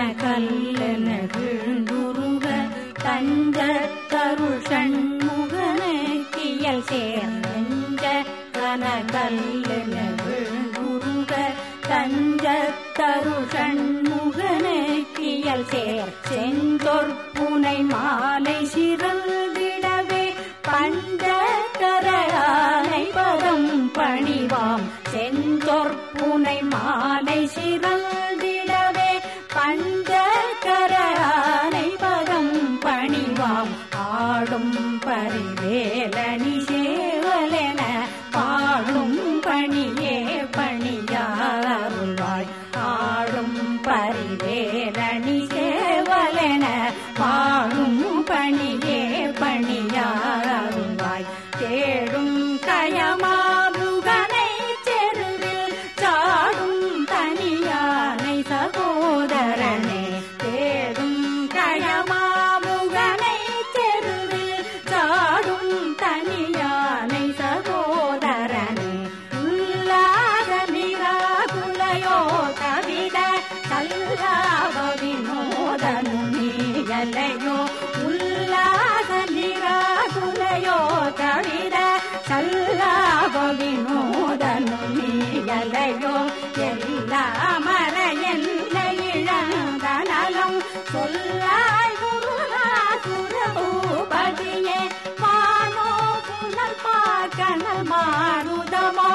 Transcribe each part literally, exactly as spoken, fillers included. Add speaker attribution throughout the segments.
Speaker 1: கல்லென விழுந்துருக தஞ்சத்தருள் சண்முகனுக்கியல் சேர்ந்த கனகல்லென விழுந்துருக தஞ்சத்தருள் சண்முகனுக்கியல் சேர் செந்தொற்புனை மாலை சிறந்திடவே பஞ்சகரயானை பதம் பணிவாம் செந்தொற்புனை மாலை சிறந்திடவே பஞ்சகரயானை பதம் பணிவாம் ஆடும் பரிவேலணி சேவலென பாடும் பணியே பணியாருள்வாய் ஆடும் பரிவேலணி சேவலென பாடும் பணியே பணியாருள்வாய் தேடும் கயமாமுகனை செருவில் சாடும் தனியானை சகோதரனே தேடும் கயமாமுகனை செருவில் சாடும் தனியானை சகோதரனே உல்லாத நிராகுலையோ கவித கல்லாவ வினோதனும் நீயலையோ உல்லாத நிராகுலையோ கவித கல்லாவ வினோதனும் நீயலையோ எல்லா மர என்ன இழந்தனலம் சொல்லாய் குருநாசுரபூபதியே மானோ புனல் பார்க்கனல் மாருதமோ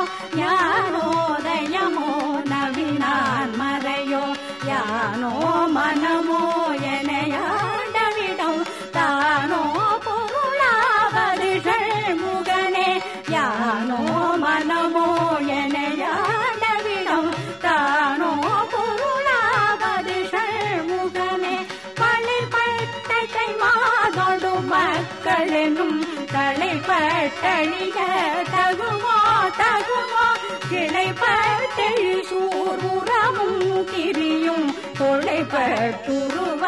Speaker 1: ஞானோதயமோ நவினான் மறையோ யானோ மனமோ எனையாண்டவிடம் தானோ பொருளாவது ஷண்முகனே யானோ மனமோ எனையாண்டவிடம் தானோ பொருளாவது ஷண்முகனே பழிப்பட்டை மாதொடு மக்களெனும் தலைப்பட்டழிக தகுமோ தகுமோ கிளைப்பட்டழி சூர்முறமும் கிரியும் தொலைப்பட்டுருவ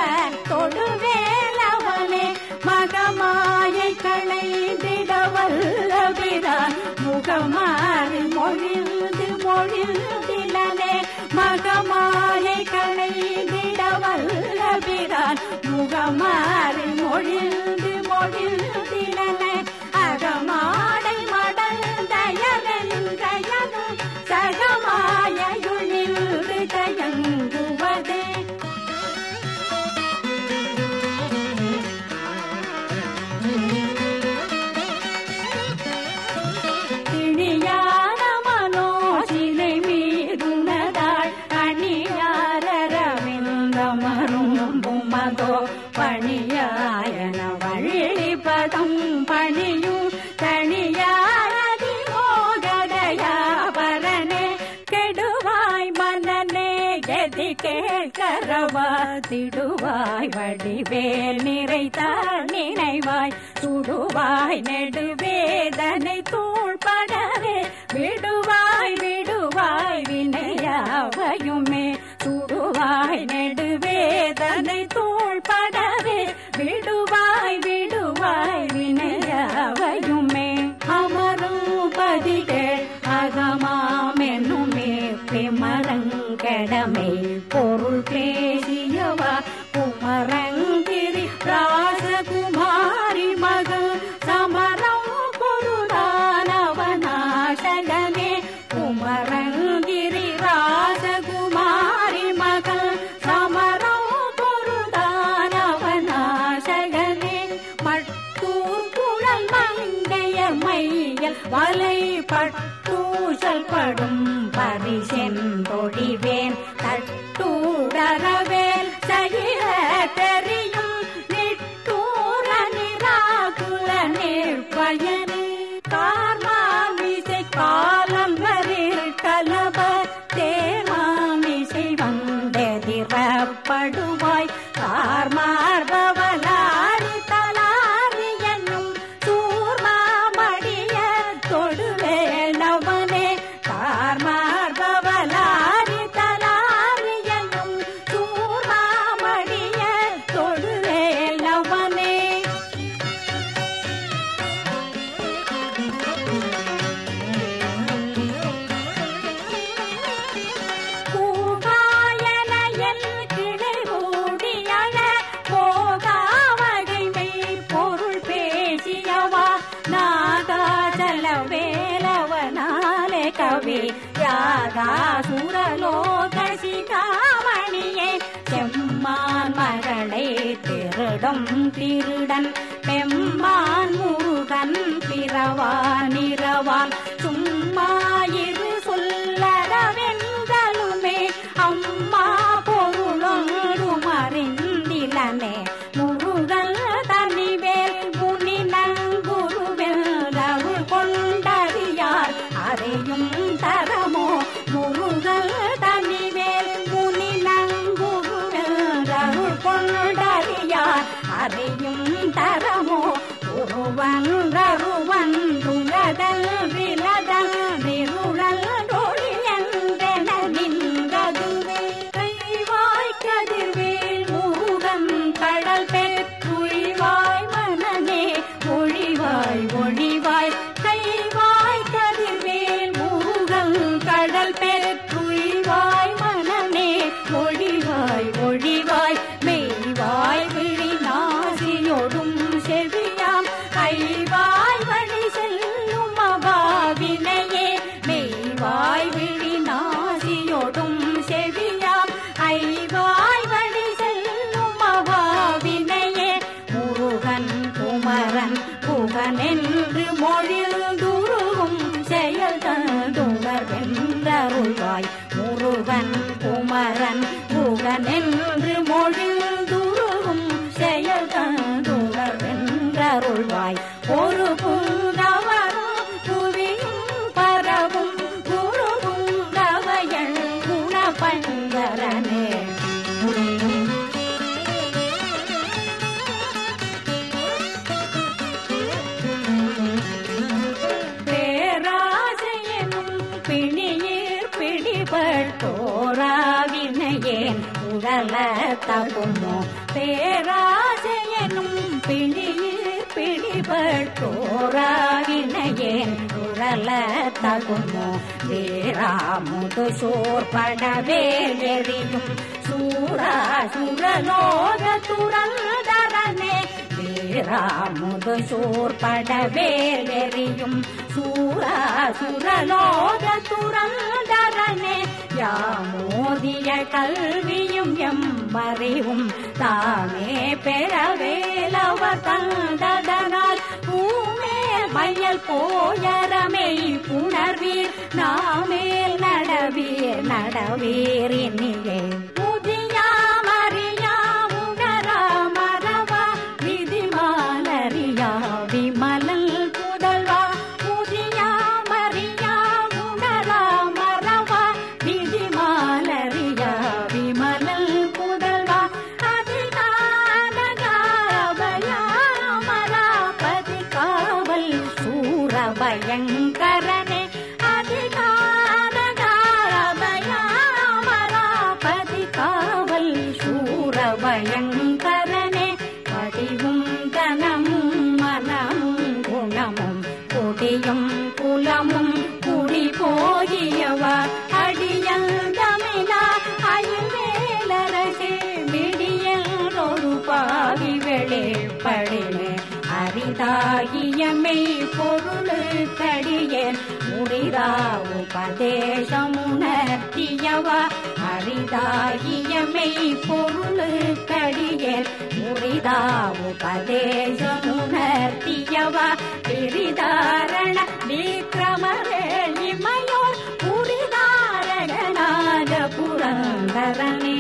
Speaker 1: தொடுவேலவனே மகமாயை களைந்திடவல்லபிரான் முகமாறி மொழிந்து மொழிந்திலனே மகமாயை களைந்திடவல்லபிரான் முகமாறி மொழிந்து மொழிந்திலனே அகமாடை மடல் தயவென்றயனும் சகமாயுள் நின்று தயங்குவதே திணியான மனோசிலை மீதுனதாள் அணியாரவிந்தமரும் புமதோ பணியாயன வழிபதம் பணியும் தனியாரதி மோகதயாபரனே கெடுவாய் மனநே கதி கேட்கரவா திடுவாய் வடிவேல் நிறைத்தார் நினைவாய் சுடுவாய் நெடுவேதனை தூள்படவே விடுவாய் விடுவாய் வினையாவையுமே சுடுவாய் நெடுவேதனை தூள்படவே விடுவாய் விடுவாய் வினையாவையுமே அமரும் பதிகள் அகமாமெனுமே பிமரங்கடமை பொருள் பேசியவா குமரங்கிரி ராசகுமாரி மகள் சமரம் பொருளானவனாசகனே குமரங்கிரி ராசகுமாரி மகள் சமரம் பொருளானவனாசகனே மட்டூர் குழல் மங்கையர் மையல் வலை பட்டூசல் படும் பரிசெந்தொழிவேன் தட்டூரவேல் சகிர தெரியும் நிட்டூர நிராகுல நிற்பயனே கார்மாமிசை காலங்கரில் கலப தேமாமிசை வந்தெதிரப்படுவாய் கார்மார்பவலாரி தலாரி என்னும் சூர்மாமடிய தொடுவேலவனே கார்மார்பவலாரி தலாரி என்னும் சூர்மாமடிய தொடுவேலவனே ராதாசுரலோக சிகாமணியே செம்மான் மகளை திருடும் திருடன் பெம்மான் முருகன் பிறவான் இரவான் சும்மா இரு சொல்லறவென்றலுமே அம்மா பொருளொன்றும் அறிந்திலனே முருகல் தனிவேல் முனி நங்குருவெல் அருள் கொண்டறியார் அறையும் தரமோ முருகல் தனிவேல் முனி நங்குருவெல் அருள் கொண்டறியார் அறையும் தரமோ ஒருவன் அருவன் துங்கதல் விலதல் நிருளல் ஒளி என்றென நின்றதுவே கைவாய் கதிர்வேல் முருகன் கடல் பெற்றுழிவாய் மனமே ஒழிவாய் ஒழிவாய் கைவாய் கதிர்வேல் முருகன் கடல் பெற்றுழிவாய் மனமே ஒழிவாய் ஒழிவாய் மெய்வாய் விழி நாசியொடும் செவியாம் ஐவாய் வழி செல்லும் அபாவினையே மெய்வாய் விழி நாசியொடும் செவியாம் ஐவாய் வழி செல்லும் அபாவினையே முருகன் குமரன் புகனென்று மொழிந்துருகும் செயல் தந்துணர்வென்றருள்வாய் முருகன் குமரன் புகனென்று மொழிந்துருகும் செயல் தந்துணர்வென்றருள்வாய் ஒரு புங்கவரும் புவியும் பரவும் குரு புங்கவையள் குணபங்கரனே பேராசையனும் பிணியீர் பிடிபட் தோராவினையேன் உடல தகுமோ பேராசையனும் பிணியீர் பிடிபட் தோராவினையேன் உடல தகுமோ வீராமுது சோர்படவே எரியும் சூரா சுரலோக துரந்தரனே வீராமுது சோர்படவே எரியும் சூரா சுரலோக துரந்தரனே யாமோதிய கல்வியும் எம்மறிவும் தாமே பெறவேலவர் தந்ததனால் பூமேல் மையல் போயரமை புணர்வீர் நாமேல் நடவீர் நடவீர் இனியே புதியாமறியா உணரா மரவா விதிமாலறியா விமலல் புதல்வா புதியாமறியா உணரா மரவா விதிமாலறியா விமலல் புதல்வா அதிகாரபயாமராபதி காவல் சூரபயங்கரனே அதிகாரபயாமராபதி காவல் சூரபயங்கரனே படிவும் தனமும் மனமும் குணமும் கொடியும் குலமும் குடி போகியவா அடியல் தமிழா அயில் வேலரசே விடியல் ஒரு பாவி வெளிப்படினே அரிதாகியமை பொருளுக்கடியேன் முறிதா உபதேசமுணர்த்தியவா அரிதாகியமை பொருளுக்கடியேன் முறிதா உபதேசமுணர்த்தியவா பிரிதாரண விக்ரமவேளிமையோர் புரிதாரணனாக புரந்தரனே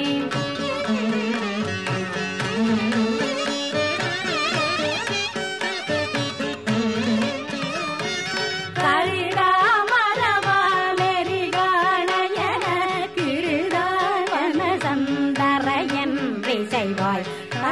Speaker 1: செய்வாய்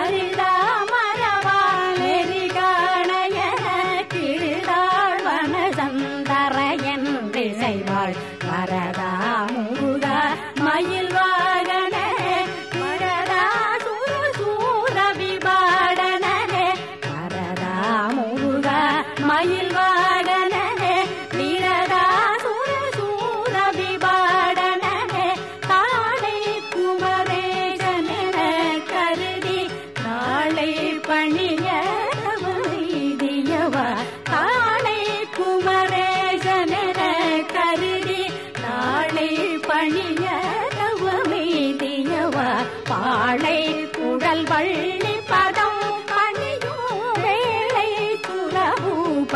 Speaker 1: கரிதாமரவாளெரிகாணைய கிருதாழ்வன சந்தரையன்றி செய்வாள் வரதா முருகா மயில் வாகன வரதா சுர சூர விபாடனே வரதா முருகா மயில் வாகனே விரதா சுர சூர விபாடனே தாளை குமரேசன கருதி நாளை பணிய வைதியவா தாளை குமரேசன கருதி நாளை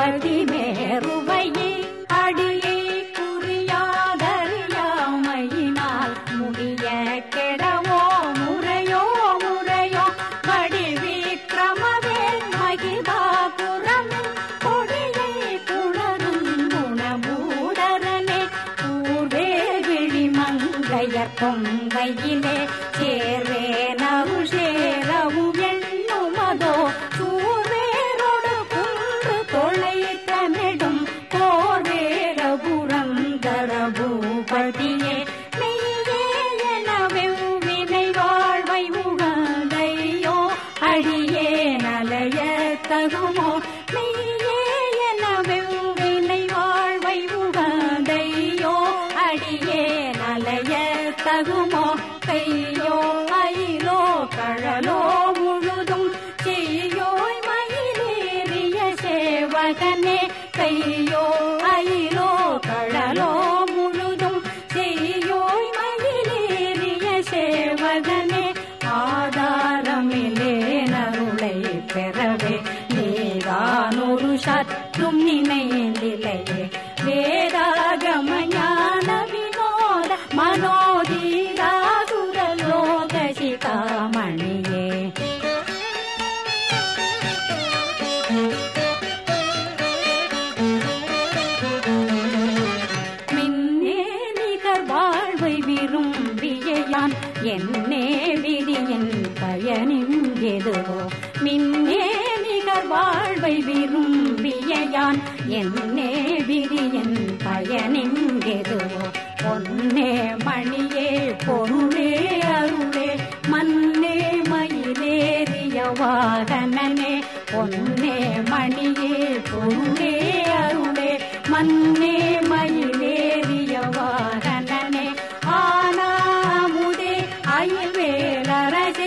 Speaker 1: பதிமேறுவையே அடியை குறியாதறியாமையினால் முடிய கெடவோ முறையோ முறையோ வடிவிக்கிரமவே மகிபாபுரமின் கொடியை புணரும் குணமூடரனே பூர்வே விழிமங்கையர் பொங்கையிலே சேர்வே நரு சேரவும் எண்ணுமதோ சூர்வேரோடு குன்று தொலைத்த நெடும் போர்வேர புரந்தர பூபதியே மெய்யே எனவே வினை வாழ்வை உகந்தையோ அடியே நலைய தகுமோ மெய்யே எனவே வினை வாழ்வை உகந்தையோ அடியே நலைய தகுமோ கையோ மயிலோ கழலோ முழுதும் செய்யோய் மயிலேறிய சேவகனே கையோ அயிலோ கழலோ முழுதும் செய்யோய் மயிலேறிய சேவகனே ஆதாரமிலே நருளை பெறவே நீதானொரு சற்றும் நினைந்திலையே வேதாகம ஞான வினோத மனோதீராசுரலோக சிகாமணியே மின்னே நிகர் வாழ்வை விரும்பியான் என்னே விதியின் பயனின் எதுவோ மின்னே நிகர் வாழ்வை விரும்பியான் என்னே விதியின் பயனின் எதுவோ பொன்னே மணியே பொருளே அருளே மன்னே மயிலேறிய வாகனனே பொன்னே மணியே பொருளே அருளே மன்னே மயிலேறிய வாகனனே ஆனாமுதே அயில்வேலரசே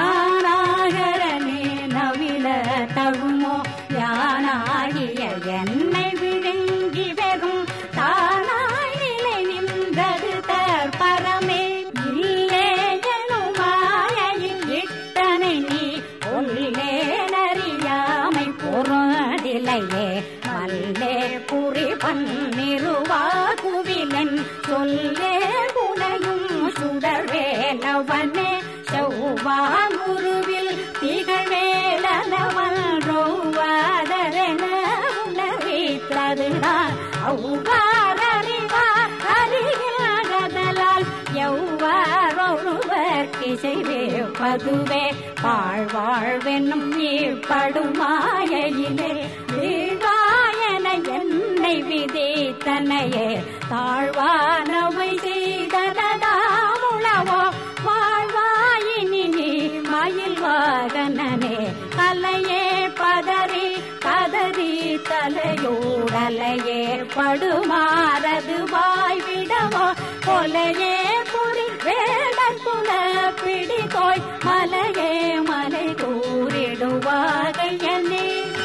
Speaker 1: ஞானாகரனே நவில தகுமோ யானாகிய என்னை விழுங்கி வெறும் தானாய் நிலை நின்றது தற்பரமே இல்லே எனும் மாயையில் இட்டனை நீ உள்ளே நறியாமை பொருளிலையே மல்லே புரி பன்னிருவா குவிலன் சொல்லே புனையும் சுடர்வேலவனே செவ்வாங்குருவில் திகழ்வேலவன் ரோவாதரென உணர்வித்ததுதான் அவ்வாறறிவா அறியாதலால் எவ்வாறொருவர் கிசைவே பதுவே வாழ்வாழ்வென்னும் ஈழ்படுமாயிலே வீழ்வாயன என்னை விதித்தனையே தாழ்வானவை செய்தனதாமுளவோ வாழ்வாயினி நீ மயில் வாகனனே கலையே பதறி கதறி தலையோடலையே படுமாறது வாய்விடவோ கொலையே புரி வேடர் புல பிடிதோய் மலையே மலை கூறிடுவாகையனே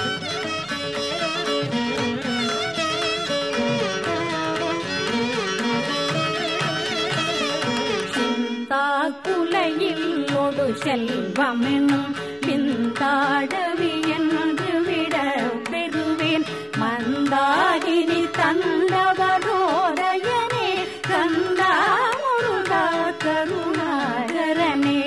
Speaker 1: குலையில் ஒடு செல்வமெனும் பிந்தாடவி என்று விட பெறுவேன் மந்தாகினி தந்தவரோதயனே கந்தா முருகா கருணாகரனே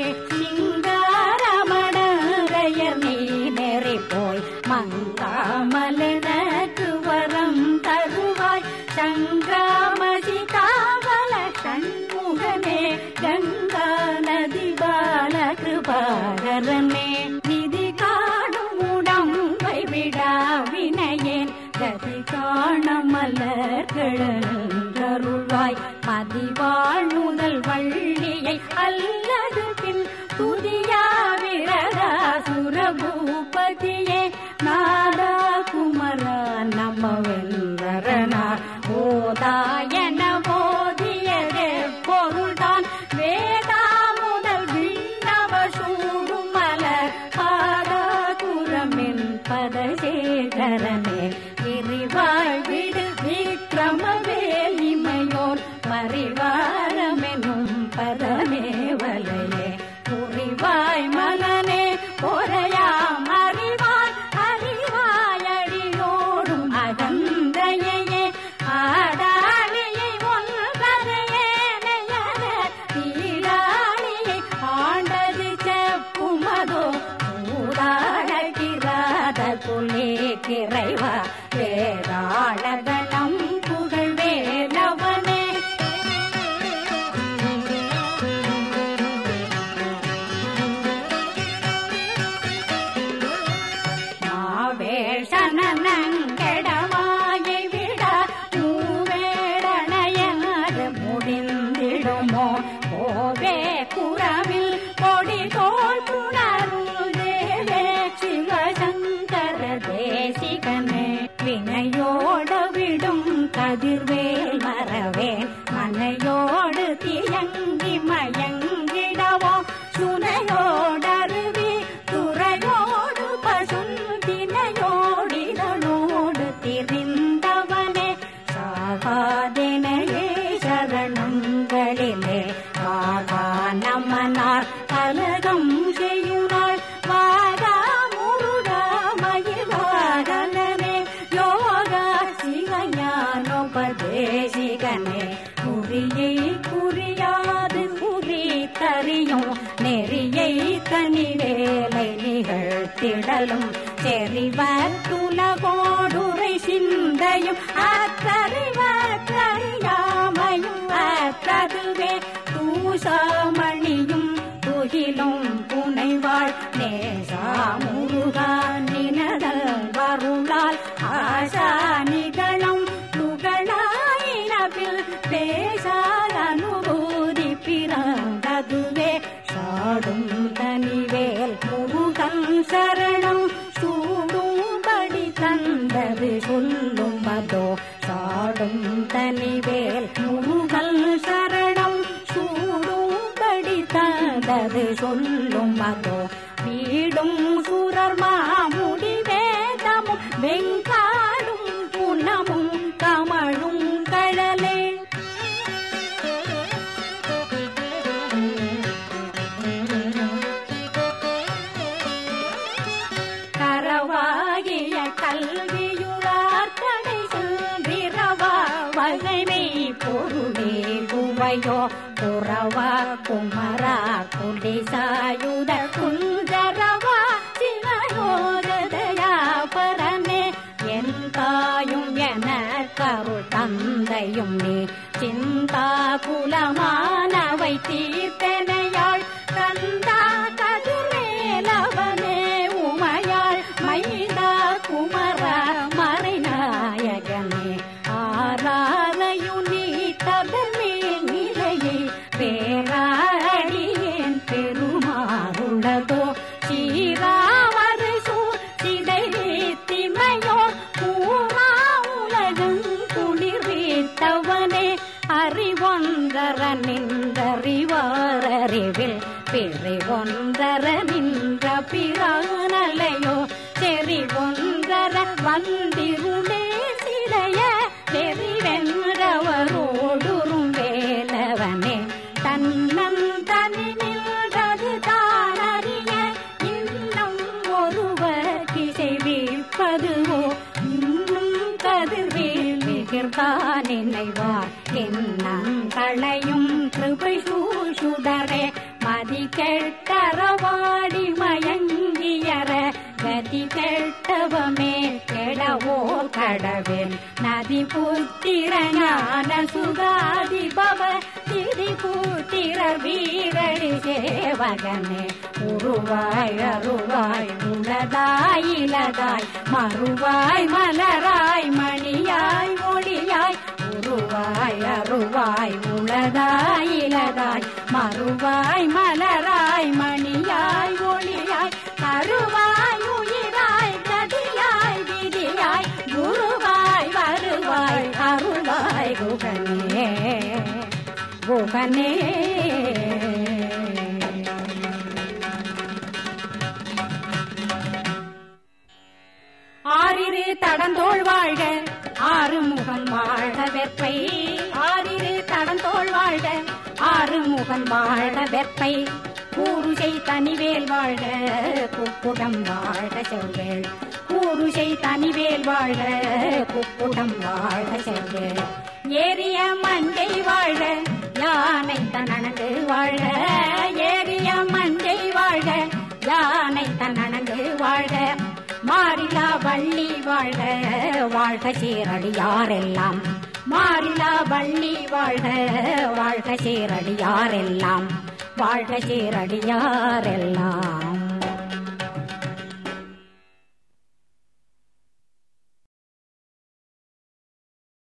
Speaker 1: சிங்காரமணரையர் நீ நெறி போய் மங்காமலனக்கு வரம் தருவாய் சங்கிராமதி காவல சண்முகனே கங்கா நதி பால கிருபாகரனே நிதி காணும் உடம்பை விடா வினையேன் கதி காண மலர்களருள்வாய் மதிவாழ்நுதல் வள்ளியை அல்லது பின் துதியா விரதா சுரபூபதியே நாதா குமரா நமவென்றரனா ஓதாயன போதியதே பொருள்தான் வேதா முதல் விண்ணவ சூடும் மலர் பாதா குரமின் பதசேகரனே விரிவாய் விடு விக்ரமவேல் இமையோர் பரிவாரமெனும் பதமேவலையே புரிவாய் மகனே பொறையாம் அறிவாய் அறிவாய் அடியோடும் புலி கிரைவா வேதாளகணம் புகழ் வேலவனே மாவேஷனங்கெடவாயை விட மூவேடனையது முடிந்திடுமோ போவே குறவில் கொடி தோல் புணரும் தேவே சிவசங்கர தேசிகனே வினையோட விடும் கதிர்வேல் மறவேன் மனையோடு தியங்கி மயங்கிடவோ சுனையோடருவி துறையோடு பசுந்தினையோடிதனோடு திரிந்தவனே சாகாதினையே சரணங்களிலே ஆகா நமனார் கலகம் செய்யுனாள் வாகா முருகா மயில்வாகனே யோகா சிவஞானோபதேசிகனே குறியை குறியாது குறி தறியும் நெறியை தனிவேலை நிகழ்த்திடலும் செறிவத்துலகோடுரை சிந்தையும் அத்தறிவறியாமையும் அத்ததுவே தூசாமணியும் துகிலும் புனைவாள் நேசா முருகா நினதல் வருளால் ஆசா நிகழும் துகளாயினபில் பேசால் அனுபூதி பிறந்ததுவே சாடும் தனிவேல் முருகன் சரணம் சூடும்படி தந்தது சொல்லும் அதோ சாடும் தனிவேல் முருகன் சரணம் சூடும்படி தந்தது சொல்லும் அதோ வீடும் சுரர் மாமுடி வேதமும் வெங்காடும் புனமும் கமழும் கழலே கரவாகிய கல்வியுளார் தடை செல்விரவா வகைமை பொருளே குவையோ புறவா குமரா குடிசாயுத குஞ்சரவா சிவயோகதயா பரமே என் தாயும் என கருள் தந்தையும் நீ சிந்தா குலமானவை தீர்த்தனையாள் தந்தா கதிர்வேலவனே உமையாள் மைதா குமரா மறைநாயகனே ஆராதையும் நீ தபமே நிலையை பேராடியேன் பெருமாறுள்ளதோ சீராமரு சூர் சிதை வீத்திமையோ பூரா உலகம் குளிர் வீத்தவனே அறிவொன்றர நின்றறிவாரறிவில் பிரிவொன்றர நின்ற பிரானலையோ செறிவொன்றர வந்திருளே சிலைய தெரிவென்றவரோடுறும் வேலவனே தன்னன் தனி நின்றது தானறிய இன்னும் ஒருவர் கிசைவிப்பதுவோ இன்னும் கதிர்வேல் மிகிர்தான் நினைவார் என்னங்களையும் கிருபை சூசுடரே மதி கெட்டரவாடி மயங்கியற கதி கெட்டவமே கெடவோ கடவேன் நதி புத்திர ஞான சுகாதி பவ திதி புத்திர வீரடி சேவகனே உருவாய் அருவாய் உளதாய் இலதாய் மறுவாய் மலராய் மணியாய் ஒளியாய் உருவாய் அருவாய் உளதாய் இலதாய் மறுவாய் மலராய் மணியாய் ஒளியாய் கருவாய் உயிராய் கதியாய் விதியாய் குருவாய் வருவாய் அருள்வாய் குகனே குகனே ஆறிரு தடந்தோள் வாழ்க ஆறு முகன் வாழ வெப்பை ஆறிரு தடந்தோள் வாழ்க ஆறு முகன் வாழ வெப்பை கூறுசை தனிவேல் வாழ்க குப்புடம் வாழ்க செவ்வேள் கூறுசை தனிவேல் வாழ்க குப்புடம் வாழ்க செவ்வேள் ஏரிய மஞ்சை வாழ்க யானை தனனங்கு வாழ்க ஏரிய மஞ்சை வாழ்க யானை தனனங்கு வாழ்க மாறில மாறிலா வள்ளி வாழ்க வாழ்க சீரடியாரெல்லாம் மாறிலா வள்ளி வாழ்க வாழ்க சீரடியாரெல்லாம் வாழ்க சீரடியாரெல்லாம்.